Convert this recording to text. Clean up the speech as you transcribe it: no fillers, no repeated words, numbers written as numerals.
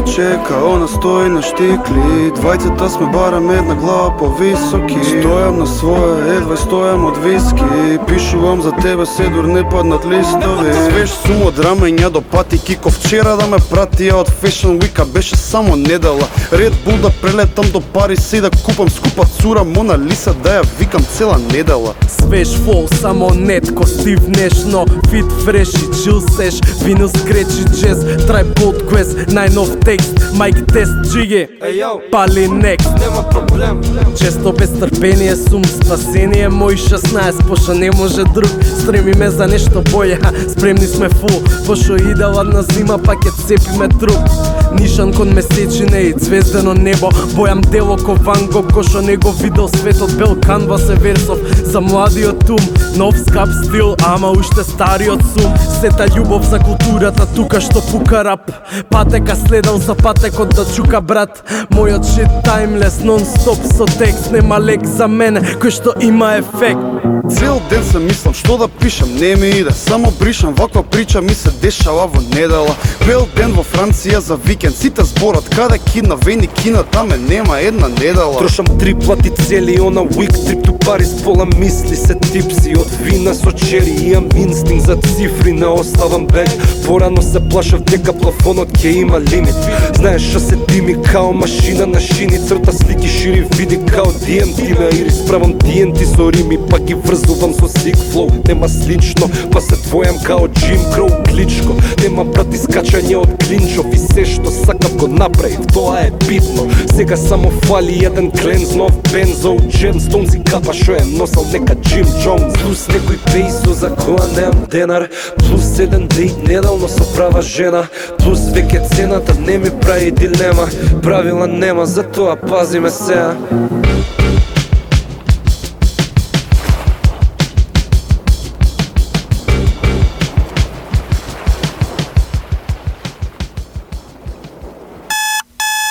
момче, као настои на штикли. Двајцата сме барам една глава повисоки. Стојам на своја, едва стојам од виски. Пишувам за тебе, седур не паднат листови. Свеж сум од рамења до патики. Ко вчера да ме пратија од Fashion Week, беше само недела. Red Bull да прелетам до Парис и да купам скупа цура Мона Лиса, да ја викам цела недела. Свеж фол, само нетко, стив нешно, фит фреш и чил сеш, винус кречи джез, трай подквест, најнов текст, майк тест, джиге, пали некст. Нема проблем. Често без трпение сум, спасение мој 16, пошто не може друг, стреми ме за нешто боје, спремни сме фул, пошто иде ладна зима, па ќе цепиме труп. Нишан кон месечине и звездено небо, бојам дело ко Ван Гог, ко шо не го видел светот, бел канвас е версов за младиот ум, нов скап стил, ама уште стариот сум. Сета љубов за културата тука што пука рап, патека следам за патекот да чука брат. Мојот шит таймлес, нон-стоп со текст, нема лек за мене кој што има ефект. Цел ден се мислам што да пишам, не ми иде, само бришам, ваква прича ми се дешава во недела. Бел ден во Франција за викенд, сите зборат каде кидна, вени кина, таме нема една недела. Трошам 3 плати цели она уик, трип ту Парис, пола мисли се типси од вина со чери, имам инстинкт за цифри, не оставам бег. Порано се плашав дека плафонот ќе има лимит. Знаеш што се дими као машина на шини, црта слики шири, види као DMT ме ири, справам TNT со рими, па ги врзувам со sick flow. Нема слично, па се твојам као Jim Crow кличко. Нема брат искачање од клинчов и се што сакав го направив, тоа е битно. Сега само фали еден кленз, нов бензо, Gemstones и капа шо е носал нека Jim Jones. Плюс некој пейсо за која немам денар, плюс еден дейт неделно со права жена, плюс веќе цената не ми прави дилема. Правила нема, затоа пази ме сега.